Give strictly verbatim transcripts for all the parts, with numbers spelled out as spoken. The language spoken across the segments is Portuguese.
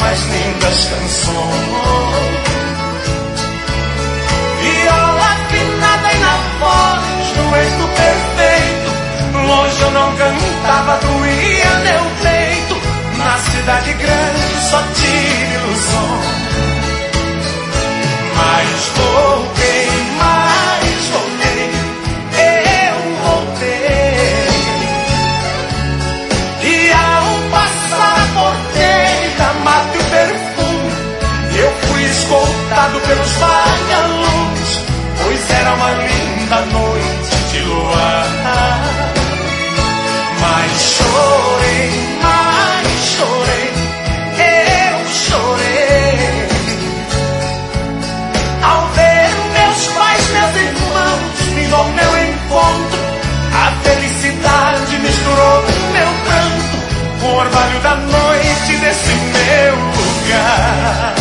mais lindas canções. Viola afinada e na voz do êxito perfeito. Longe eu não cantava, doía meu peito. Na cidade grande só tive ilusão. Mas voltei, mas voltei, eu voltei. E ao passar a porteira, mate o perfume, eu fui escoltado pelos vagalumes, pois era uma linda noite de luar. Mas chorei, mas chorei, eu chorei ao ver meus pais, meus irmãos vindo ao meu encontro. A felicidade misturou meu pranto, o orvalho da noite desse meu lugar.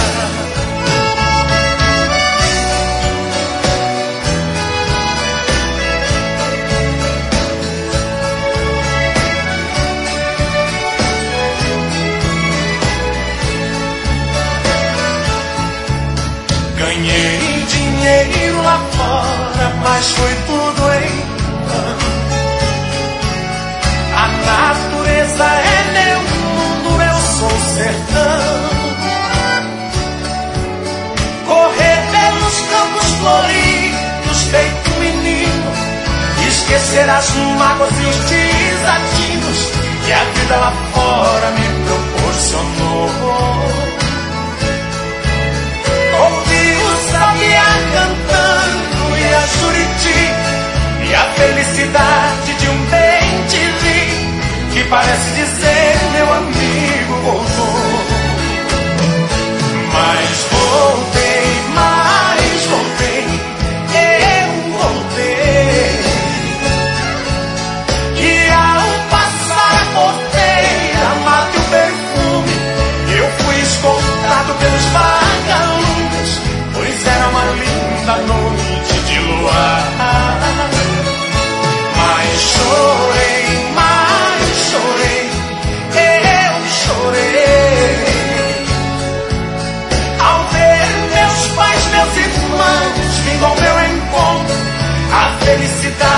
Ganhei dinheiro lá fora, mas foi tudo em vão. A natureza é meu mundo, eu sou sertão. Correr pelos campos floridos, feito menino, esquecer as mágoas e os desatinos que a vida lá fora me proporcionou. Ouvi o sabiá cantando e a Juriti, e a felicidade de um bem-te-vi, que parece dizer meu amigo voltou. Mas voltei, mas voltei, eu voltei. E ao passar a porteira, mate o perfume, eu fui escoltado pelos vagalumes, pois era uma linda noite de luar. Mas chorei, mas chorei, eu chorei ao ver meus pais, meus irmãos vindo ao meu encontro. A felicidade